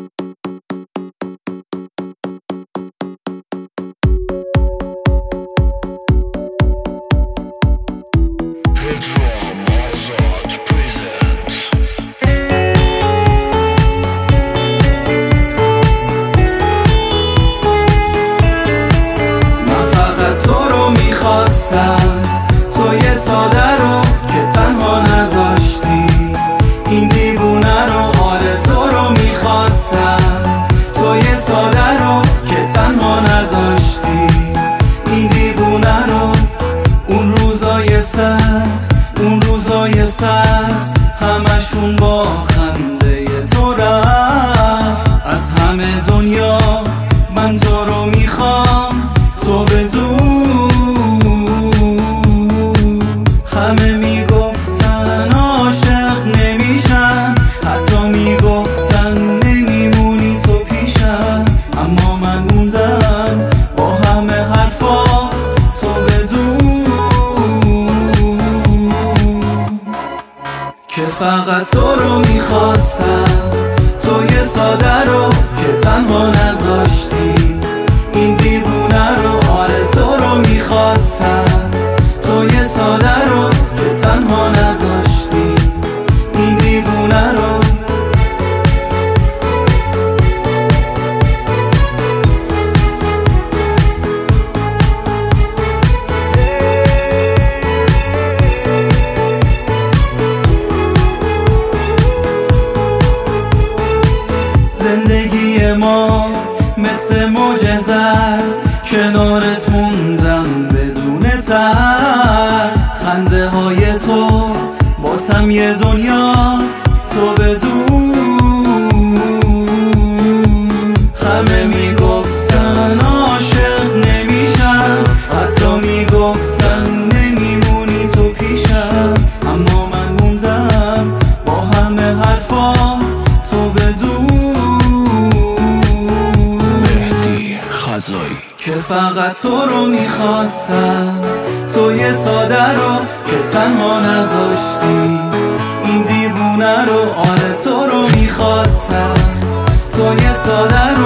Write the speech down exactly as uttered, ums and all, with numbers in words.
توی ساده رو که تنها نذاشتی، این دیوونه رو، آره تو رو میخواستم. توی ساده رو که تنها نذاشتی، این دیوونه رو. اون روزای سخت، اون روزای سخت همشون با خنده تو رفت. از همه دنیا من تو رو میخوام، تو بدون. همه میگفتن عاشق نمیشن، حتی میگفتن نمیمونی تو پیشم، اما من موندم با همه حرفا، تو بدون که فقط تو رو میخواستم. توی ساده رو که تنها نذاشتی، این دیوونه رو، آره تو رو میخواستم. توی ساده رو که تنها نذاشتی، این دیوونه رو. زندگی ما مثل معجزه است، کنارت موندم بدون ترس. خنده های تو باسم یه دنیاست، تو بدون. همه میگفتن عاشق نمیشم، حتی میگفتن نمیمونی تو پیشم، اما من موندم با همه حرفا، تو بدون که فقط تو رو میخواستم. توی ساده رو که تنها نذاشتی، این دیوونه رو، آره تو رو میخواستم. توی ساده رو